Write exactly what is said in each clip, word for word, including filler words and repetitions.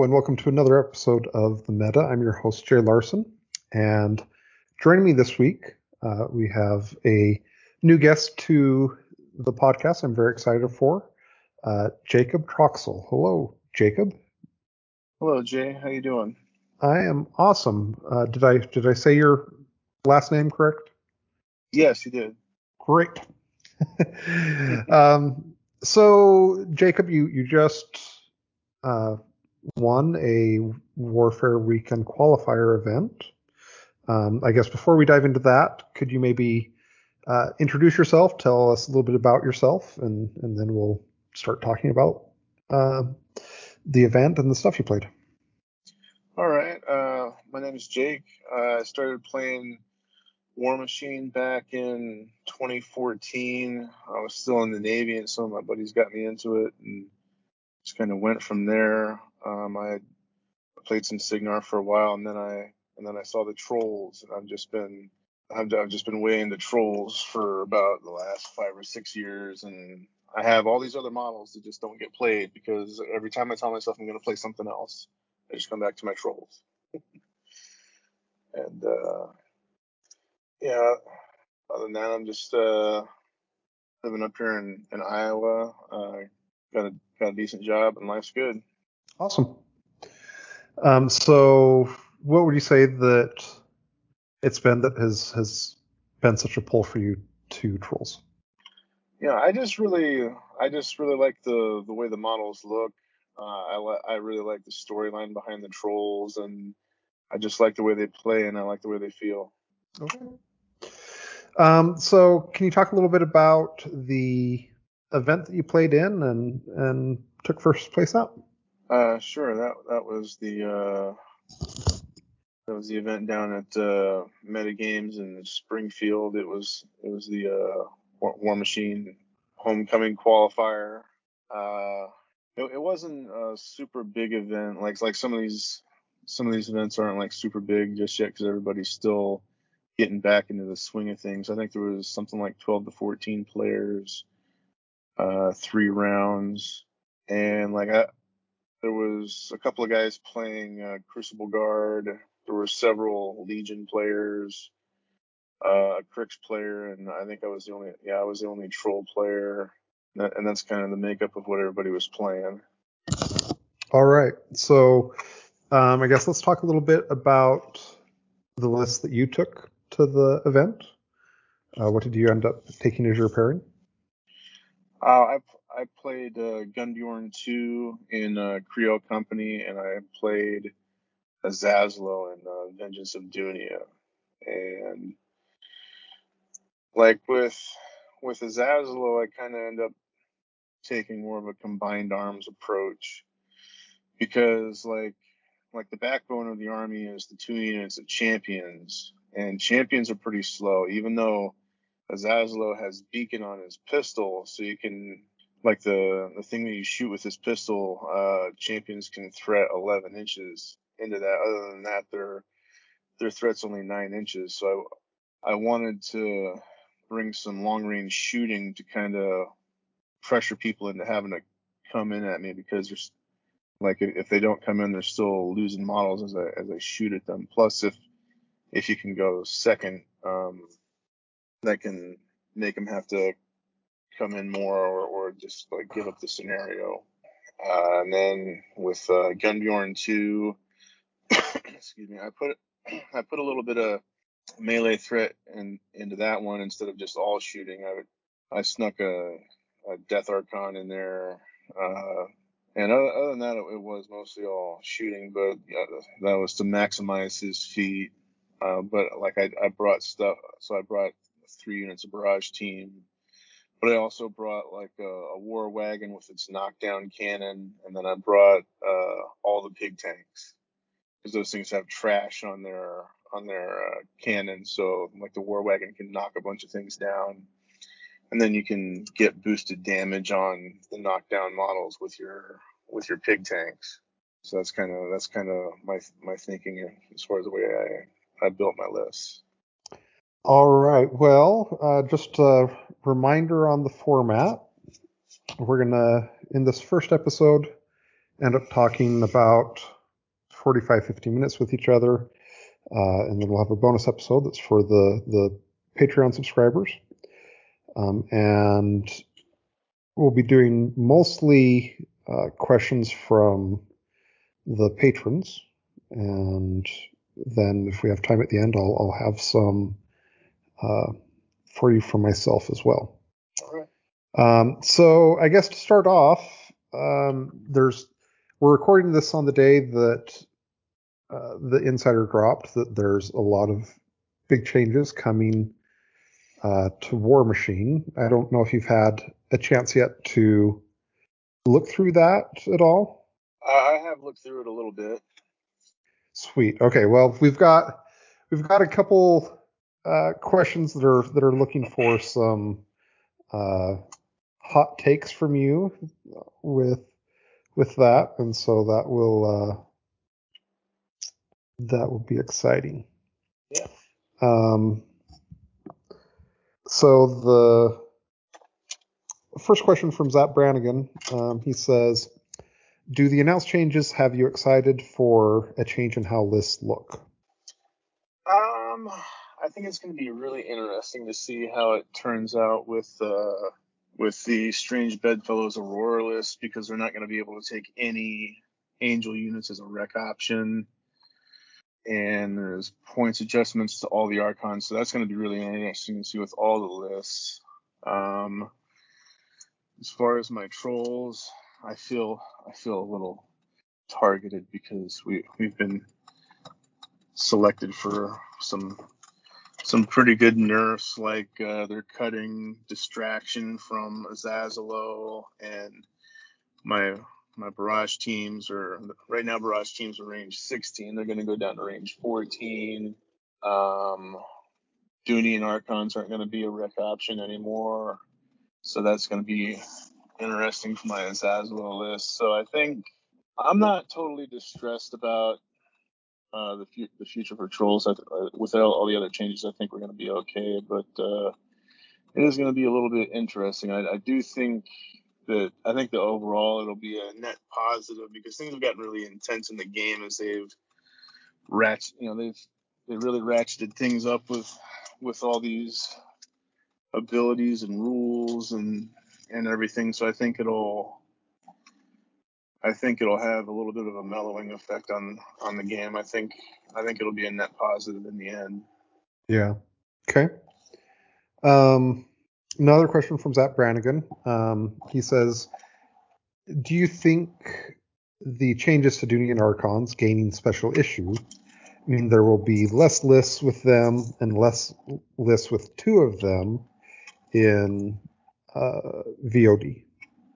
and welcome to another episode of The Meta. I'm your host, Jay Larson, and joining me this week, uh, we have a new guest to the podcast I'm very excited for, uh, Jacob Troxel. Hello, Jacob. Hello, Jay. How you doing? I am awesome. Uh, did I did I say your last name correct? Yes, you did. Great. um, so, Jacob, you you just uh, won a Warfare Weekend qualifier event. Um, I guess before we dive into that, could you maybe uh, introduce yourself, tell us a little bit about yourself, and, and then we'll start talking about uh, the event and the stuff you played. All right. Uh, my name is Jake. Uh, I started playing War Machine back in twenty fourteen. I was still in the Navy, and some of my buddies got me into it, and just kind of went from there. Um, I played some Signar for a while, and then I and then I saw the Trolls, and I've just been I've, I've just been way into Trolls for about the last five or six years, and I have all these other models that just don't get played because every time I tell myself I'm going to play something else, I just come back to my Trolls. and uh, yeah, other than that, I'm just uh, living up here in, in Iowa. Uh, got a got a decent job, and life's good. Awesome. Um, so, what would you say that it's been that has has been such a pull for you to Trolls? Yeah, I just really, I just really like the the way the models look. Uh, I li- I really like the storyline behind the Trolls, and I just like the way they play, and I like the way they feel. Okay. Um, so, can you talk a little bit about the event that you played in and and took first place at? Uh, sure. That that was the uh, that was the event down at uh, Meta Games in Springfield. It was it was the uh, War, War Machine Homecoming qualifier. Uh, it, it wasn't a super big event. Like like some of these some of these events aren't like super big just yet because everybody's still getting back into the swing of things. I think there was something like twelve to fourteen players, uh, three rounds, and like I, there was a couple of guys playing uh, Crucible Guard. There were several Legion players, uh, a Crix player, and I think I was the only yeah I was the only Troll player. That, and that's kind of the makeup of what everybody was playing. All right. So, um, I guess let's talk a little bit about the list that you took to the event. Uh, what did you end up taking as your pairing? Uh, I I played uh, Gunbjorn two in uh, Creo Company, and I played Azazlo in uh, Vengeance of Dunia. And like with with Azazlo, I kind of end up taking more of a combined arms approach because like like the backbone of the army is the two units of champions, and champions are pretty slow, even though Azazlo has beacon on his pistol, so you can like the the thing that you shoot with this pistol, uh, champions can threat eleven inches into that. Other than that, their their threat's only nine inches. So I, I wanted to bring some long range shooting to kind of pressure people into having to come in at me because there's like if they don't come in, they're still losing models as I as I shoot at them. Plus, if if you can go second, um, that can make them have to come in more or, or just like give up the scenario. Uh, and then with uh, Gunbjorn two, excuse me, I put I put a little bit of melee threat in, into that one instead of just all shooting. I would I snuck a, a Death Archon in there, uh, and other, other than that, it, it was mostly all shooting. But yeah, that was to maximize his feet. Uh, but like I, I brought stuff, so I brought three units of Barrage Team. But I also brought like a, a war wagon with its knockdown cannon, and then I brought uh, all the pig tanks because those things have trash on their on their uh, cannon. So like the war wagon can knock a bunch of things down, and then you can get boosted damage on the knockdown models with your with your pig tanks. So that's kind of that's kind of my my thinking as far as the way I I built my list. All right. Well, uh, just a reminder on the format. We're going to, in this first episode, end up talking about forty-five, fifty minutes with each other. Uh, and then we'll have a bonus episode that's for the, the Patreon subscribers. Um, and we'll be doing mostly uh, questions from the patrons. And then if we have time at the end, I'll, I'll have some uh, for you from myself as well. All right. Um, so I guess to start off, um, there's we're recording this on the day that uh, the insider dropped that there's a lot of big changes coming uh, to War Machine. I don't know if you've had a chance yet to look through that at all. I have looked through it a little bit. Sweet. Okay. Well, we've got we've got a couple uh, questions that are that are looking for some uh, hot takes from you with with that, and so that will uh, that will be exciting. Yeah. Um, so the first question from Zap Brannigan, um, he says, "Do the announced changes have you excited for a change in how lists look?" Um, I think it's going to be really interesting to see how it turns out with uh with the Strange Bedfellows Aurora list, because they're not going to be able to take any Angel units as a rec option, and there's points adjustments to all the Archons, so that's going to be really interesting to see with all the lists. Um, as far as my trolls, I feel I feel a little targeted because we we've been selected for some some pretty good nerfs, like uh, they're cutting distraction from Azazalo, and my my barrage teams are right now barrage teams are range sixteen. They're going to go down to range fourteen. Um, Dooney and Archons aren't going to be a rec option anymore, so that's going to be interesting for my Azazalo list. So I think I'm not totally distressed about uh, the fu- the future for trolls. I, uh, without all the other changes, I think we're going to be okay. But uh, it is going to be a little bit interesting. I, I do think that I think that overall it'll be a net positive, because things have gotten really intense in the game as they've ratchet, you know, they've they really ratcheted things up with with all these abilities and rules and and everything. So I think it'll I think it'll have a little bit of a mellowing effect on on the game. I think I think it'll be a net positive in the end. Yeah. Okay. Um, another question from Zap Brannigan. Um, he says, "Do you think the changes to Dooney and Archons gaining special issue mean there will be less lists with them and less lists with two of them in uh, V O D?"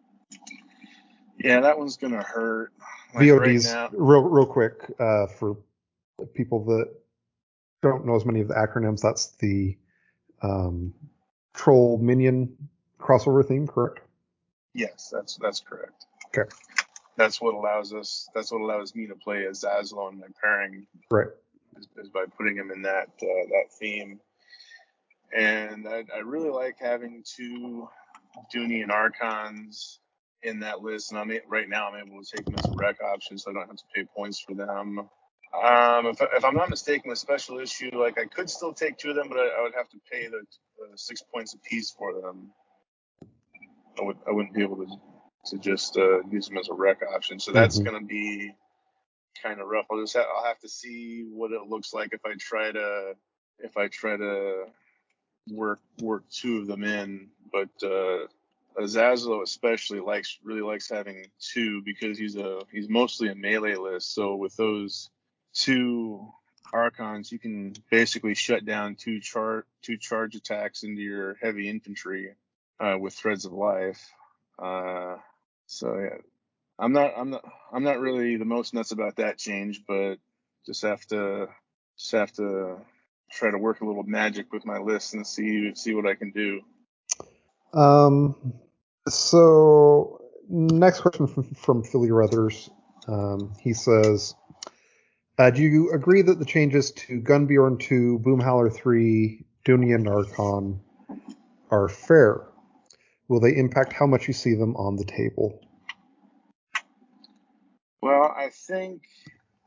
Yeah, that one's gonna hurt. Like right V O D's now, real real quick uh, for people that don't know as many of the acronyms. That's the um, Troll Minion crossover theme, correct? yes, that's that's correct. Okay. That's what allows us. That's what allows me to play as Zaslow in my pairing. Right. Is, is by putting him in that uh, that theme. And I, I really like having two Dooney and Archons in that list. And I'm right now I'm able to take them as a rec option, so I don't have to pay points for them. Um, if, if I'm not mistaken, with special issue, like I could still take two of them, but I, I would have to pay the, the six points a piece for them. I would I wouldn't be able to to just uh, use them as a rec option. So that's Mm-hmm. going to be kind of rough. I'll just have, I'll have to see what it looks like if I try to if I try to work work two of them in. But uh, Azazlo especially likes really likes having two, because he's a he's mostly a melee list. So with those two Archons, you can basically shut down two char two charge attacks into your heavy infantry uh, with Threads of Life. Uh, so yeah, I'm not I'm not I'm not really the most nuts about that change, but just have to just have to try to work a little magic with my list and see see what I can do. Um, so next question from, from Philly Ruthers. Um, he says, uh, "Do you agree that the changes to Gunbjorn two, Boomhowler three, Dooney and Archon are fair? Will they impact how much you see them on the table?" Well, I think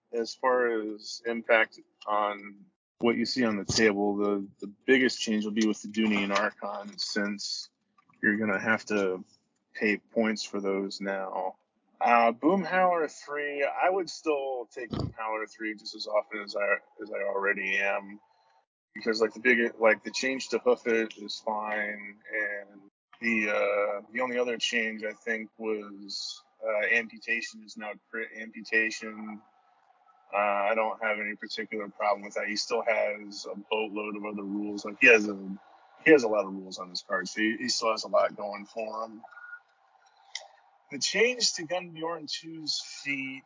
as far as impact on what you see on the table, the, the biggest change will be with the Dooney and Archon, since you're going to have to pay points for those now. Uh, Boomhowler three, I would still take Boomhowler three just as often as I as I already am, because like the big like the change to Hoof It is fine, and the uh, the only other change I think was uh, amputation is now crit amputation. Uh, I don't have any particular problem with that. He still has a boatload of other rules. Like he has a he has a lot of rules on his card, so he, he still has a lot going for him. The change to Gunbjorn two's feet,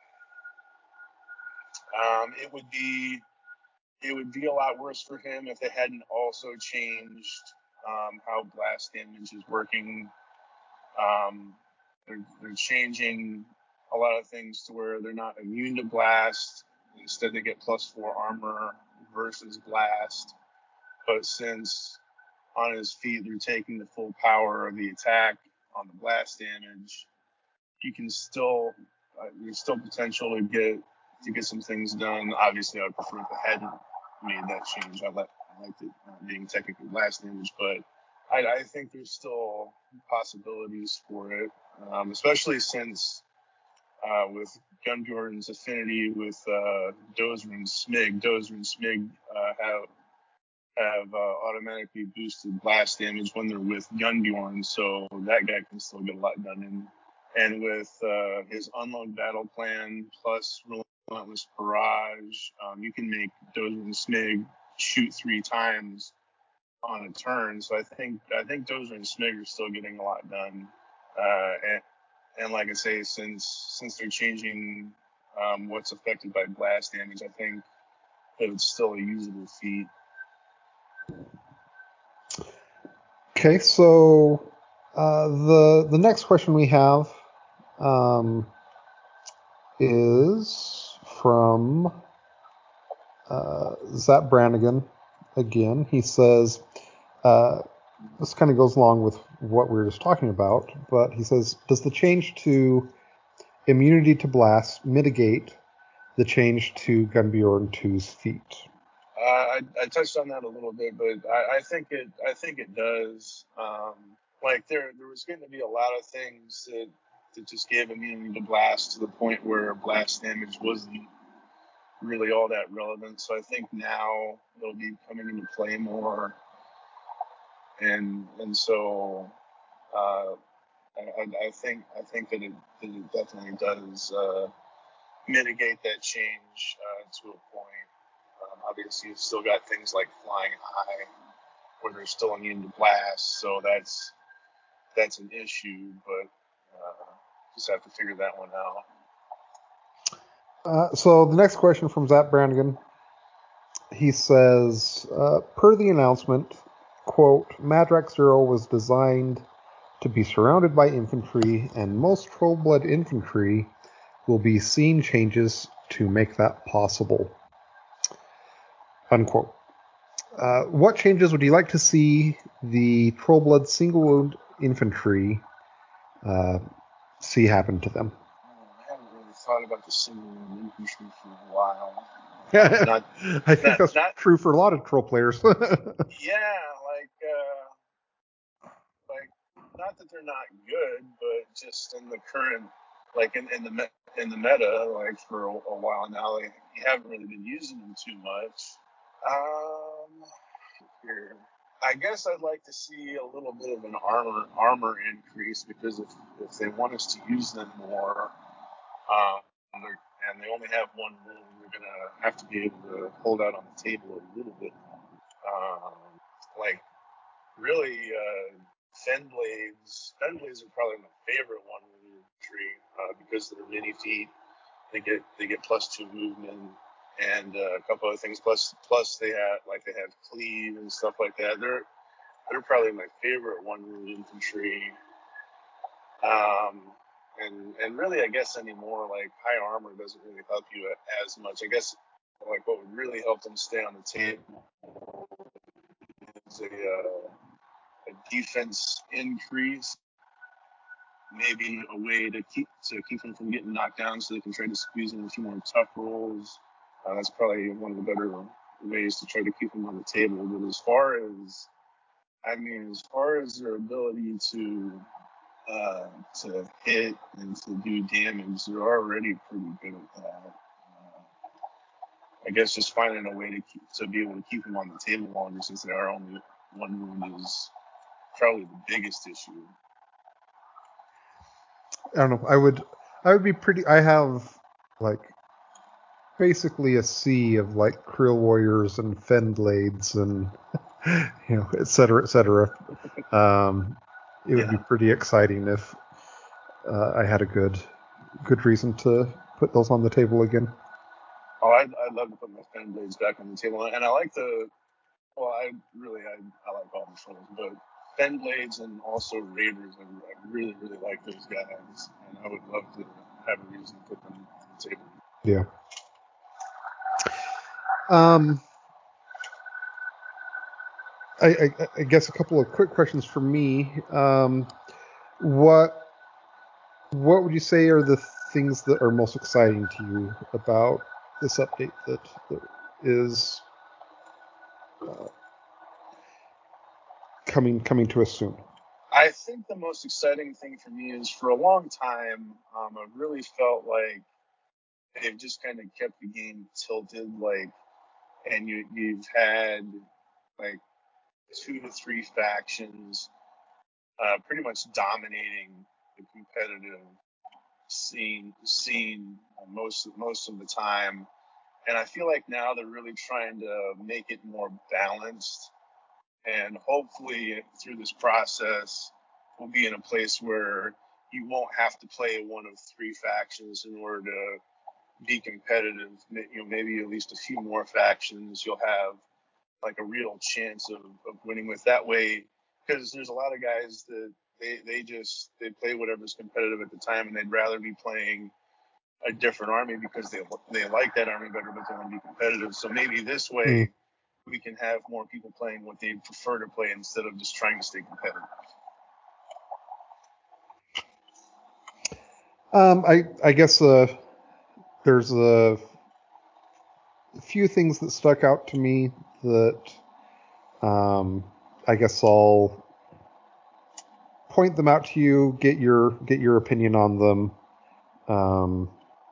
um, it would be it would be a lot worse for him if they hadn't also changed um, how blast damage is working. Um, they're, they're changing a lot of things to where they're not immune to blast. Instead, they get plus four armor versus blast. But since on his feet they're taking the full power of the attack on the blast damage, you can still uh, there's still potential to get to get some things done. Obviously, I would prefer if I hadn't made that change. I like I liked it not being technically blast damage, but I, I think there's still possibilities for it, um, especially since uh, with Gunbjorn's affinity with uh, Dozer and Smig. Dozer and Smig uh, have have uh, automatically boosted blast damage when they're with Gunbjorn, so that guy can still get a lot done. And and with uh, his unload battle plan plus relentless barrage, um, you can make Dozer and Smig shoot three times on a turn. So I think I think Dozer and Smig are still getting a lot done. Uh, and and like I say, since since they're changing um, what's affected by blast damage, I think that it's still a usable feat. Okay, so uh, the the next question we have um, is from uh, Zap Brannigan again. He says, uh, this kind of goes along with what we were just talking about, but he says, does the change to immunity to blast mitigate the change to Gunbjorn two's feet? Uh, I, I touched on that a little bit, but I, I think it I think it does. Um, like there there was going to be a lot of things that that just gave immunity to blast to the point where blast damage wasn't really all that relevant. So I think now it'll be coming into play more, and and so uh, I, I think I think that it, that it definitely does uh, mitigate that change uh, to a point. Um, obviously, you've still got things like flying high, where they're still immune to blast, so that's that's an issue. But uh, just have to figure that one out. Uh, so the next question from Zap Brannigan, he says, uh, per the announcement, quote, Madrak Zero was designed to be surrounded by infantry, and most Trollblood infantry will be scene changes to make that possible. Unquote. Uh, what changes would you like to see the Trollblood single wound infantry uh, see happen to them? I haven't really thought about the single wound infantry for a while. Um, not, I think not, that's not, true for a lot of troll players. yeah, like, uh, like, not that they're not good, but just in the current, like in, in the me- in the meta, like for a, a while now, like, you haven't really been using them too much. Um, here. I guess I'd like to see a little bit of an armor armor increase, because if, if they want us to use them more, um, and they only have one room, they're gonna have to be able to hold out on the table a little bit. Um, like really, uh, Fen blades. Fen blades are probably my favorite one room tree uh, because they're mini feet. They get they get plus two movement and uh, a couple other things. Plus plus they have like they have cleave and stuff like that. They're they're probably my favorite one room infantry. Um, and and really, I guess anymore, like high armor doesn't really help you as much. I guess like what would really help them stay on the table is a, uh, a defense increase. maybe a way to keep to keep them from getting knocked down, so they can try to squeeze in a few more tough rolls. Uh, that's probably one of the better ways to try to keep them on the table. But as far as, I mean, as far as their ability to uh, to hit and to do damage, they're already pretty good at that. Uh, I guess just finding a way to keep, to be able to keep them on the table longer, since they are only one wound, is probably the biggest issue. I don't know. I would I would be pretty. I have like basically a sea of like Creel Warriors and Fendblades and you know, et cetera, et cetera. Um, it would Yeah. be pretty exciting if uh, I had a good good reason to put those on the table again. Oh, I'd, I'd love to put my Fen Blades back on the table, and I like the. Well, I really I, I like all the shows, but Fen Blades and also Raiders, I, I really really like those guys, and I would love to have a reason to put them on the table. Yeah. Um. I, I, I guess a couple of quick questions for me. Um, what what would you say are the things that are most exciting to you about this update that, that is uh, coming coming to us soon? I think the most exciting thing for me is, for a long time, um, I've really felt like they've just kind of kept the game tilted, like, and you you've had like two to three factions uh, pretty much dominating the competitive scene scene uh, most most of the time. And I feel like now they're really trying to make it more balanced. And hopefully, through this process, we'll be in a place where you won't have to play one of three factions in order to be competitive. You know, maybe at least a few more factions. You'll have like a real chance of, of winning with that way, because there's a lot of guys that they, they just they play whatever's competitive at the time, and they'd rather be playing a different army because they they like that army better, but they want to be competitive. So maybe this way Mm. we can have more people playing what they prefer to play instead of just trying to stay competitive. Um, I I guess uh, there's a few things that stuck out to me that um, I guess I'll point them out to you. Get your get your opinion on them. Um,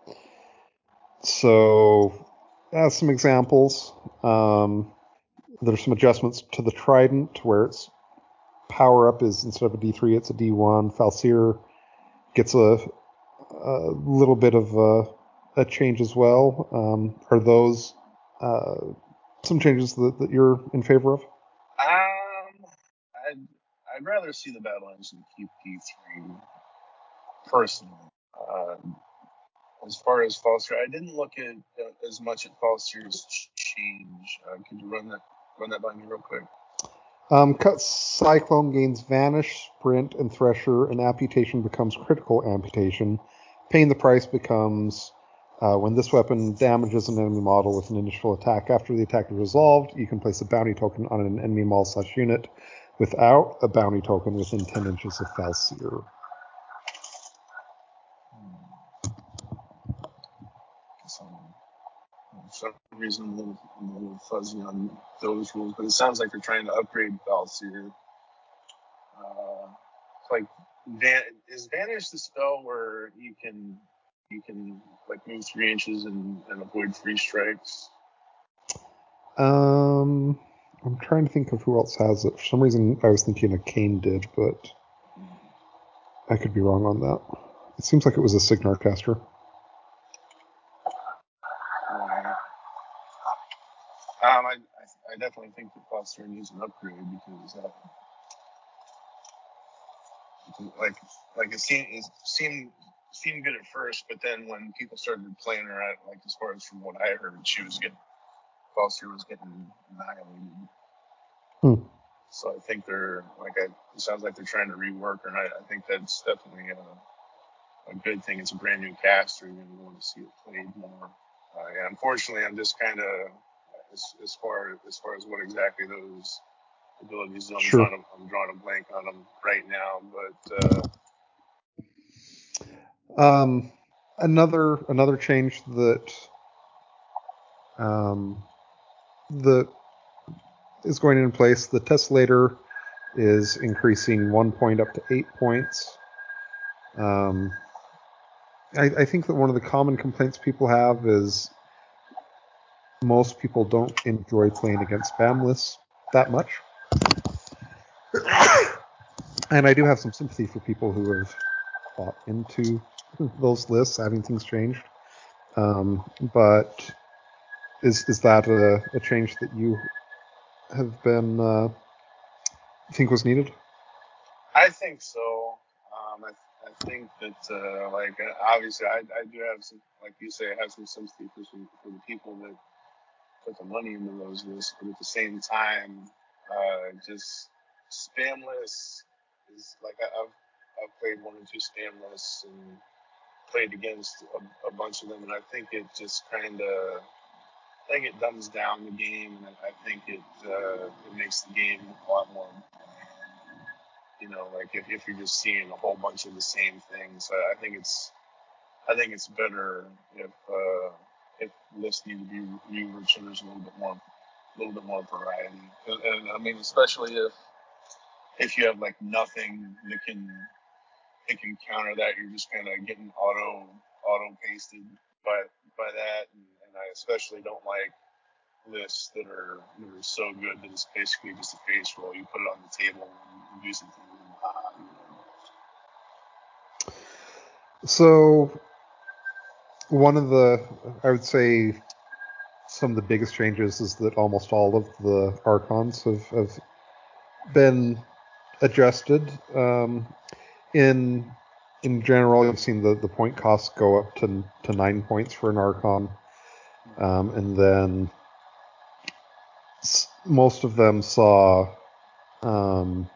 so, as some examples, um, there's some adjustments to the Trident where its power up is, instead of a D three, it's a D one. Falseer gets a, a little bit of a, a change as well. Um, are those uh, some changes that, that you're in favor of? Um, I'd I'd rather see the battle engine keep D three personally. Uh, as far as Falseer, I didn't look at uh, as much at Falseer's change. Uh, could you run that run that by me real quick? Um, cut Cyclone gains Vanish, Sprint, and Thresher, and Amputation becomes Critical Amputation. Paying the price becomes uh, when this weapon damages an enemy model with an initial attack. After the attack is resolved, you can place a bounty token on an enemy model slash unit without a bounty token within ten inches of Falseer. So, for some reason, I'm a little, I'm a little fuzzy on those rules, but it sounds like they're trying to upgrade Falseer. Uh, like, Van- is Vanish the spell where you can you can like move three inches and, and avoid three strikes? Um, I'm trying to think of who else has it. For some reason, I was thinking a Kane did, but I could be wrong on that. It seems like it was a Signar caster. Uh, um, I, I I definitely think that Falseer needs an upgrade, because uh, like like it seemed it seemed seemed good at first, but then when people started playing her at, like, as far as from what I heard, she was getting Falseer was getting annihilated. Hmm. So I think they're like I, it sounds like they're trying to rework her, and I, I think that's definitely a, a good thing. It's a brand new caster, and you want to see it played more. Uh, yeah, unfortunately, I'm just kind of as, as far as far as what exactly those abilities. I'm Sure. drawing a, I'm drawing a blank on them right now, but uh, Um, another another change that um, the is going in place. The tessellator is increasing one point up to eight points. Um, I, I think that one of the common complaints people have is most people don't enjoy playing against spam lists that much. And I do have some sympathy for people who have bought into those lists, having things changed. Um, but is is that a, a change that you have been uh, think was needed? I think so. Um, I, I think that uh, like uh, obviously I, I do have some, like you say, I have some sympathy for some for the people that put the money into those lists, but at the same time, uh, just spam lists is like I, I've I've played one or two spam lists and played against a, a bunch of them, and I think it just kind of I think it dumbs down the game, and I, I think it uh, it makes the game a lot more. You know, like if, if you're just seeing a whole bunch of the same things, I, I think it's I think it's better if uh, if lists need to be rewritten, there's a little bit more a little bit more variety, and, and I mean especially if if you have like nothing that can that can counter that, you're just kind of getting auto auto pasted by by that, and, and I especially don't like lists that are that are so good that it's basically just a face roll. You put it on the table and use it. So one of the, I would say, some of the biggest changes is that almost all of the archons have, have been adjusted. Um, in in general, you've seen the, the point costs go up to to nine points for an archon, um, and then s- most of them saw um,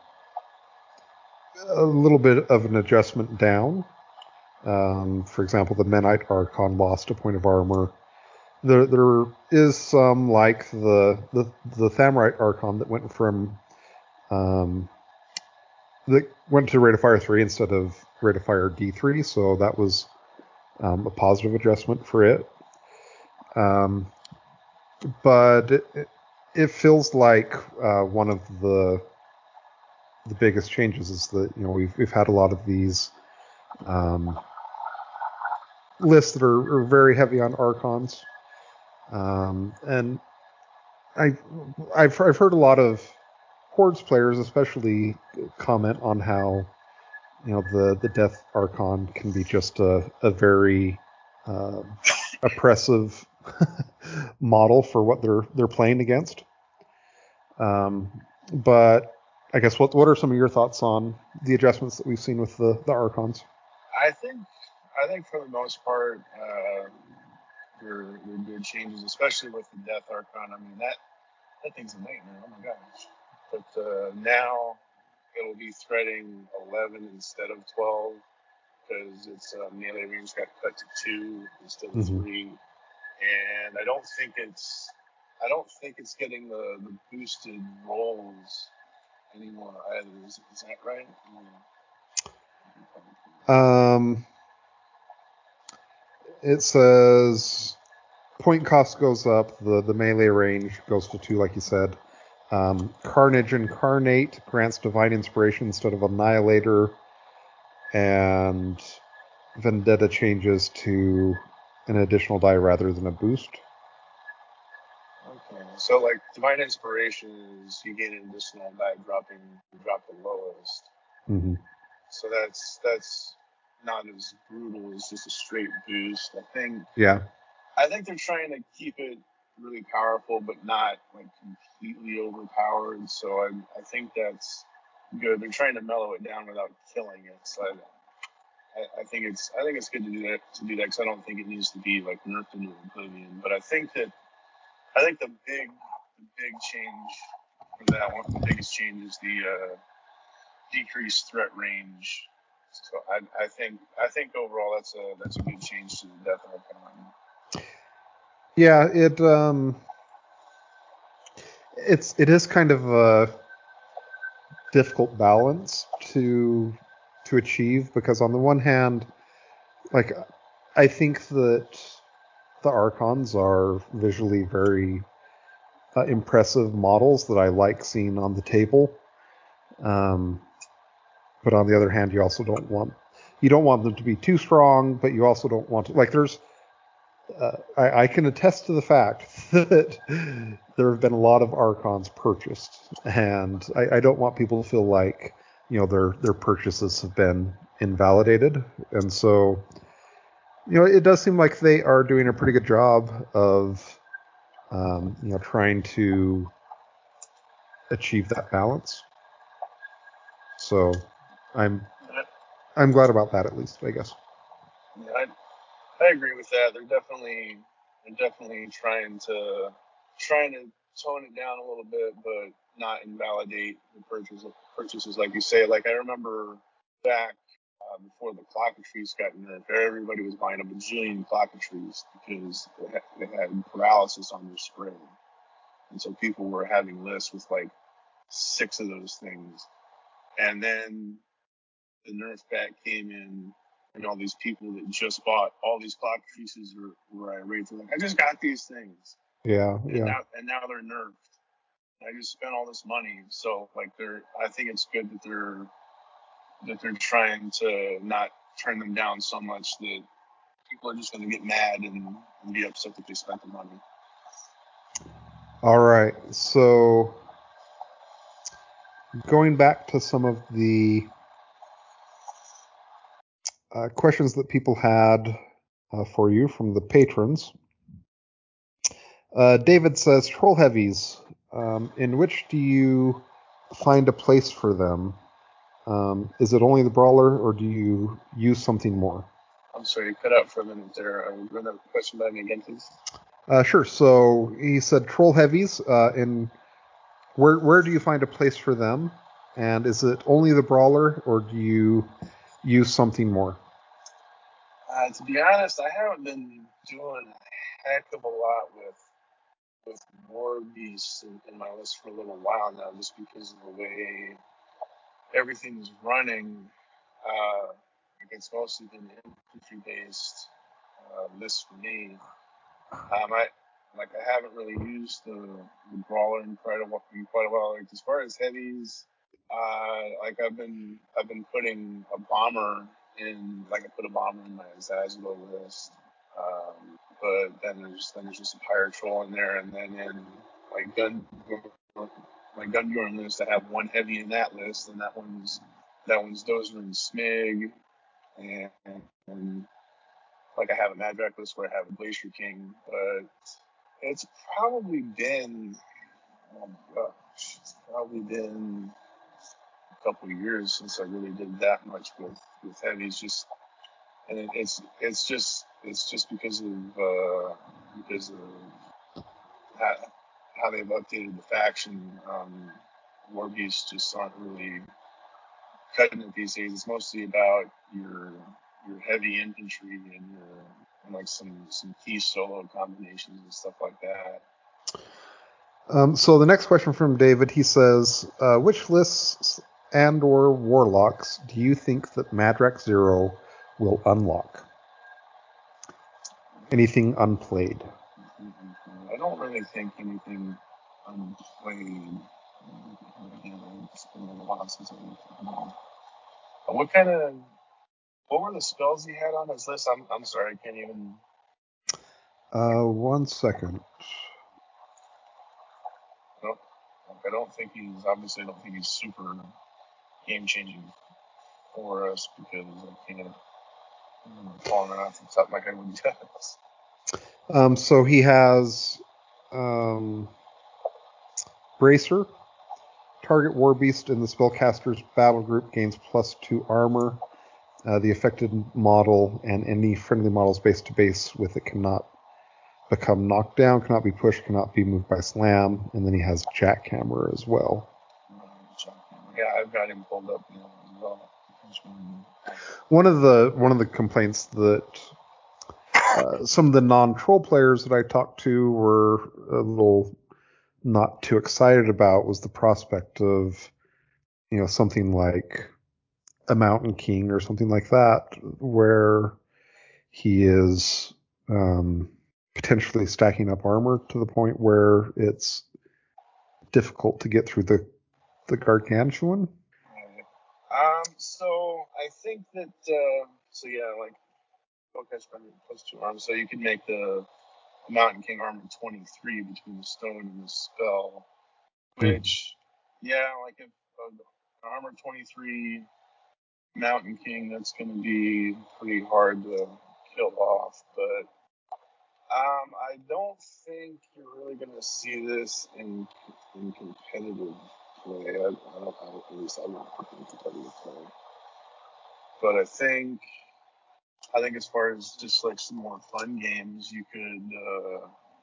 a little bit of an adjustment down. Um, for example, the Menite Archon lost a point of armor. There, there is some like the the the Thamrite Archon that went from um, that went to Rate of Fire three instead of Rate of Fire D three, so that was um, a positive adjustment for it. Um, but it, it feels like uh, one of the the biggest changes is that you know we've we've had a lot of these um, lists that are, are very heavy on archons, um, and I I've I've heard a lot of Hordes players, especially, comment on how you know the the Death Archon can be just a a very uh, oppressive model for what they're they're playing against. Um, but I guess what what are some of your thoughts on the adjustments that we've seen with the the Archons? I think I think for the most part, uh, they're, they're good changes, especially with the Death Archon. I mean that that thing's a nightmare. Oh my gosh! But uh, now it'll be threading eleven instead of twelve because its uh, melee range got cut to two instead of Mm-hmm. three, and I don't think it's I don't think it's getting the, the boosted rolls anymore either. Is, is that right? Um, it says point cost goes up, the, the melee range goes to two, like you said. Um, Carnage Incarnate grants Divine Inspiration instead of Annihilator, and Vendetta changes to an additional die rather than a boost. Okay, so like Divine Inspiration is you gain an additional die dropping you drop the lowest. Mm-hmm. So that's that's not as brutal as just a straight boost. I think Yeah. I think they're trying to keep it really powerful, but not like completely overpowered. So I I think that's good. They're trying to mellow it down without killing it. So I, I, I think it's I think it's good to do that to do that because I don't think it needs to be like nerfed into oblivion. But I think that I think the big the big change for that one, the biggest change is the uh, decreased threat range. So I, I think I think overall that's a that's a good change to the Death Archon. Yeah, it um it's it is kind of a difficult balance to to achieve because on the one hand like I think that the Archons are visually very uh, impressive models that I like seeing on the table. Um, but on the other hand, you also don't want you don't want them to be too strong, but you also don't want to like there's. Uh, I, I can attest to the fact that there have been a lot of Archons purchased, and I, I don't want people to feel like you know their their purchases have been invalidated, and so you know it does seem like they are doing a pretty good job of um, you know trying to achieve that balance. So I'm I'm glad about that, at least, I guess. Yeah, I, I agree with that. They're definitely they're definitely trying to trying to tone it down a little bit, but not invalidate the purchase purchases, like you say. Like I remember back uh, before the Clockatrice got nerfed, everybody was buying a bajillion Clockatrice because they had, they had paralysis on their spray, and so people were having lists with like six of those things, and then the Nerf pack came in, and all these people that just bought all these Clockatrices were, were irate. They're like, I just got these things. Yeah, And yeah. now and now they're nerfed. I just spent all this money. So like they're I think it's good that they're that they're trying to not turn them down so much that people are just gonna get mad and, and be upset that they spent the money. All right. So going back to some of the uh, questions that people had uh, for you from the patrons. Uh, David says, Troll Heavies, um, in which do you find a place for them? Um, is it only the Brawler, or do you use something more? I'm sorry, you cut out for a minute there. Uh, run that question by me again, please. Uh, sure. So he said, Troll Heavies, uh, in where where do you find a place for them? And is it only the Brawler, or do you use something more? Uh, to be honest, I haven't been doing a heck of a lot with with War Beasts in, in my list for a little while now, just because of the way everything is running. Uh, it's mostly been infantry based uh, list for me. Um, I like I haven't really used the, the brawler in quite a while. In quite a while. Like as far as heavies, uh, like I've been I've been putting a bomber in. Like I put a bomber in my Zazlo list. Um, but then there's then there's just a pirate troll in there, and then in like gun my Gunbjorn list, I have one heavy in that list, and that one's that one's Dozer and Smig, and, and like I have a Madrak list where I have a Glacier King, but it's probably been oh gosh, it's probably been a couple of years since I really did that much with with heavies. Just and it, it's it's just it's just because of uh, because of how, how they've updated the faction. Um, War Beasts just aren't really cutting it these days. It's mostly about your your heavy infantry and your and like some some key solo combinations and stuff like that. Um, so the next question from David, he says, uh, which lists and or warlocks do you think that Madrak Zero will unlock? Anything unplayed? I don't really think anything unplayed. It's been a while since I looked at them. What kind of what were the spells he had on his list? I'm I'm sorry, I can't even. Uh, one second. I don't, like, I don't think he's obviously. I don't think he's super game changing for us because I can't. I'm falling right off the top of my head when he does. Um, so he has um, Bracer. Target War Beast in the spellcaster's battle group gains plus two armor. Uh, the affected model and any friendly models base to base with it cannot become knocked down, cannot be pushed, cannot be moved by slam, and then he has jackhammer as well. Yeah, I've got him pulled up now as well. One of the one of the complaints that uh, some of the non-troll players that I talked to were a little not too excited about was the prospect of, you know, something like a Mountain King or something like that, where he is um, potentially stacking up armor to the point where it's difficult to get through the the gargantuan. Um, so I think that uh, so yeah, like okay, plus two arms, so you could make the Mountain King armor twenty-three between the stone and the spell, which mm. yeah, like if uh, armor twenty-three Mountain King, that's going to be pretty hard to kill off, but um, I don't think you're really going to see this in in competitive play. I, I don't, I, at least I don't think in competitive play. But I think, I think as far as just like some more fun games, you could, uh,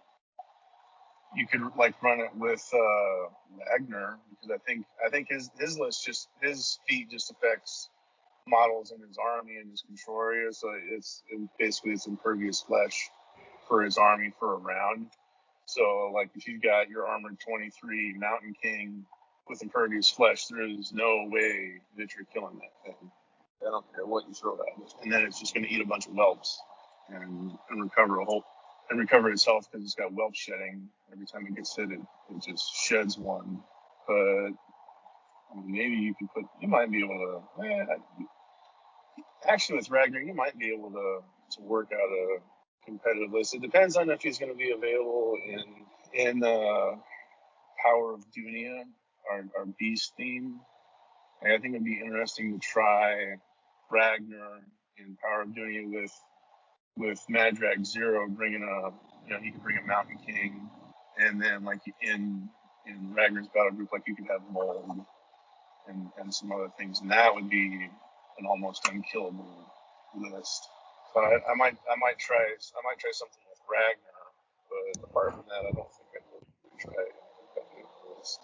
you could like run it with uh, Wagner, because I think, I think his his list just his feat just affects models in his army and his control area. So it's it basically it's impervious flesh for his army for a round. So like if you've got your armored twenty-three Mountain King with impervious flesh, there is no way that you're killing that thing. I don't care what you throw at it. And then it's just going to eat a bunch of whelps and, and recover a whole and recover itself because it's got whelp shedding. Every time it gets hit, it, it just sheds one. But I mean, maybe you could put. You might be able to. Eh, actually, with Ragnar, you might be able to to work out a competitive list. It depends on if he's going to be available in in uh, Power of Dunia, our, our beast theme. And I think it'd be interesting to try Ragnar in Power of Dunia with with Madrag Zero, bringing a you know he could bring a Mountain King, and then like in in Ragnar's battle group, like you could have Mold and and some other things, and that would be an almost unkillable list. So I, I might I might try I might try something with Ragnar, but apart from that, I don't think I would try a list.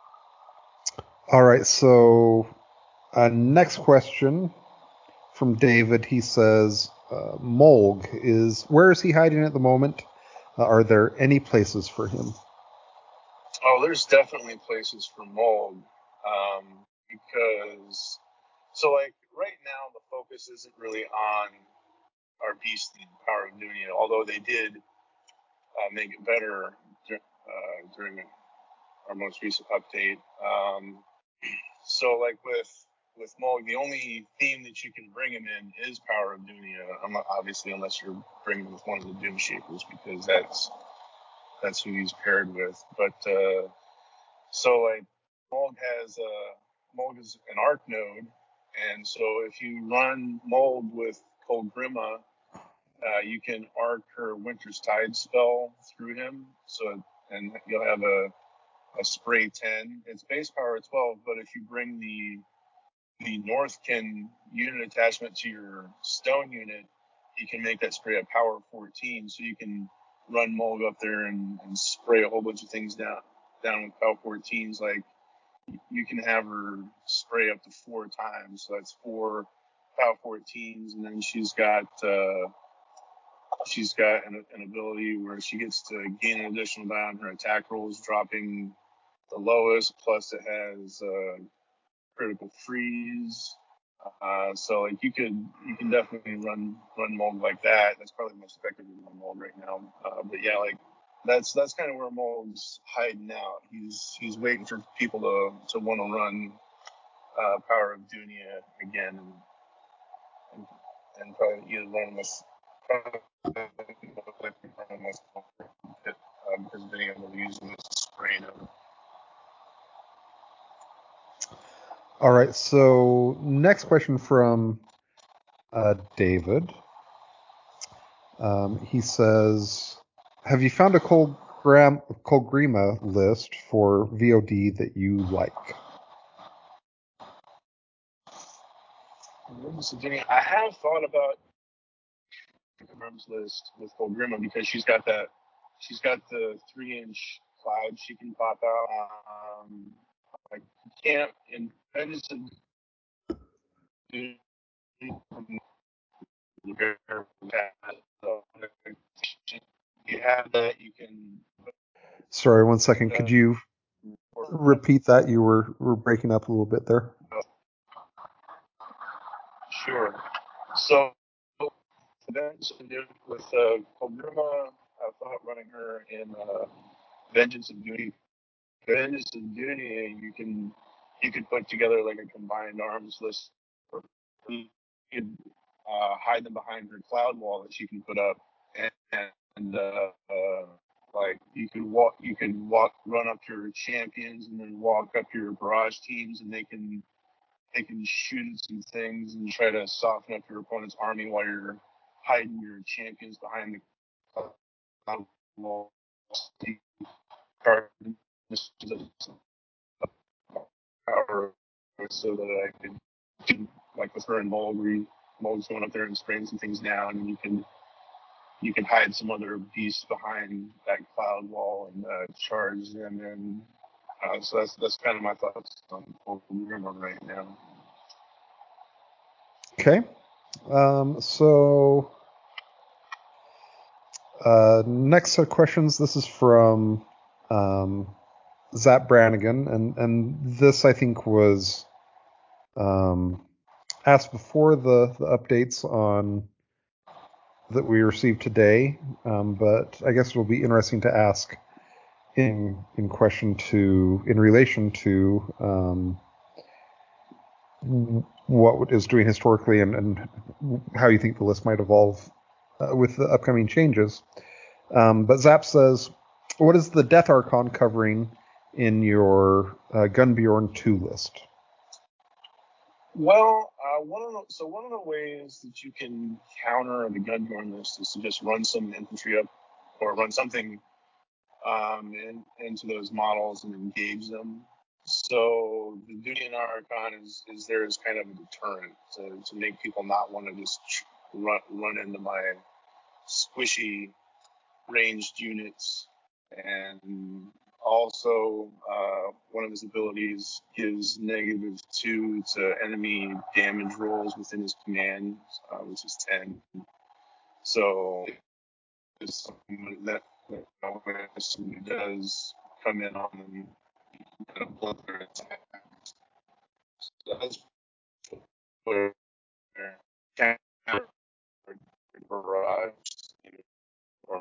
All right, so uh, next question from David. He says, uh, Molg is where is he hiding at the moment? Uh, are there any places for him? Oh, there's definitely places for Molg, um, because so like right now the focus isn't really on our beast theme, Power of Dunia, although they did uh, make it better uh, during our most recent update. Um, so like with with Molg, the only theme that you can bring him in is Power of Dunia, obviously unless you're bringing him with one of the Doom Shapers, because that's that's who he's paired with. But uh, so like Molg has a Molg is an arc node, and so if you run Molg with Kolgrima, uh, you can arc her Winter's Tide spell through him. So and you'll have a a spray ten. It's base power twelve, but if you bring the the Northkin unit attachment to your stone unit, you can make that spray a power fourteen. So you can run Molg up there and, and spray a whole bunch of things down down with power fourteens. Like you can have her spray up to four times. So that's four power fourteens, and then she's got uh, she's got an, an ability where she gets to gain an additional die on her attack rolls, dropping the lowest. Plus, it has uh, critical freeze. Uh, so like you could you can definitely run run Molg like that. That's probably the most effective run Molg right now. Uh, but yeah, like that's that's kind of where Molg's hiding out. He's he's waiting for people to to want to run uh, Power of Dunia again, and and, and probably either run with probably run with uh, because of being able to use them as a spray node. All right, so next question from uh, David. Um, he says, have you found a Kolgram- Kolgrima list for V O D that you like? I have thought about Kolgrima's list with Kolgrima because she's got that, she's got the three-inch cloud she can pop out. Um, like can't in Vengeance of Dunia, you have that, you can. Sorry, one second. Could you repeat that? You were, were breaking up a little bit there. Sure. So Vengeance of Duty with uh, Koguma. I thought running her in uh, Vengeance of Duty. Vengeance of Duty, you can you could put together like a combined arms list. Or you could uh, hide them behind her cloud wall that she can put up, and, and uh, uh, like you could walk, you could walk, run up your champions, and then walk up your barrage teams, and they can they can shoot some things and try to soften up your opponent's army while you're hiding your champions behind the cloud wall. Power so that I could, could like with her and Mulgrew, Mulgrew's going up there and spraying some things down, and you can you can hide some other beasts behind that cloud wall and uh, charge them in. Uh, so that's that's kind of my thoughts on Pokemon right now. Okay. Um, so uh, next set of questions. This is from um, Zap Brannigan, and and this I think was um, asked before the, the updates on that we received today, um, but I guess it'll be interesting to ask in in question to in relation to um, what is doing historically and, and how you think the list might evolve uh, with the upcoming changes. Um, but Zap says, what is the Death Archon covering in your uh, Gunbjorn two list? Well, uh, one of the, so one of the ways that you can counter the Gunbjorn list is to just run some infantry up or run something um, in, into those models and engage them. So the Duty and Archon is, is there as kind of a deterrent to, to make people not want to just run, run into my squishy ranged units. And also, uh, one of his abilities gives negative two to enemy damage rolls within his command, uh, which is ten. So it's something that, that somebody does come in on them, kind of blunt their attack. So that's where counter barrage or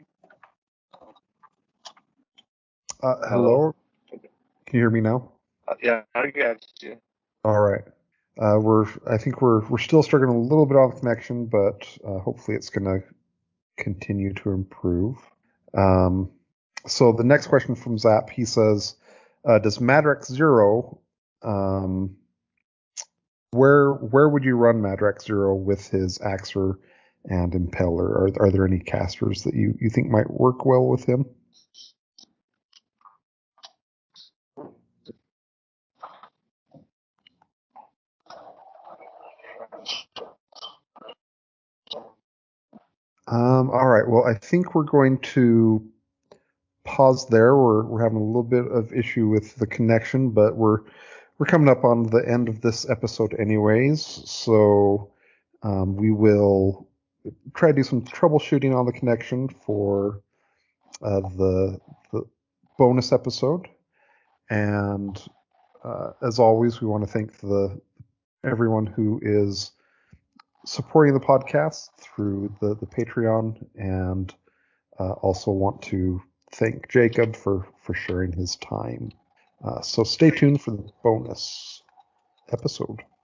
Uh, hello? hello. Can you hear me now? Uh, yeah, I got you. All right. Uh, we're I think we're we're still struggling a little bit on the connection, but uh, hopefully it's going to continue to improve. Um, so the next question from Zap, he says, uh, "Does Madrex Zero, um, where where would you run Madrex Zero with his Axer and Impeller? Are are there any casters that you you think might work well with him?" Um, all right. Well, I think we're going to pause there. We're we're having a little bit of issue with the connection, but we're we're coming up on the end of this episode anyways. So um, we will try to do some troubleshooting on the connection for uh, the the bonus episode. And uh, as always, we want to thank the everyone who is supporting the podcast through the the Patreon, and uh, also want to thank Jacob for for sharing his time. Uh, so stay tuned for the bonus episode.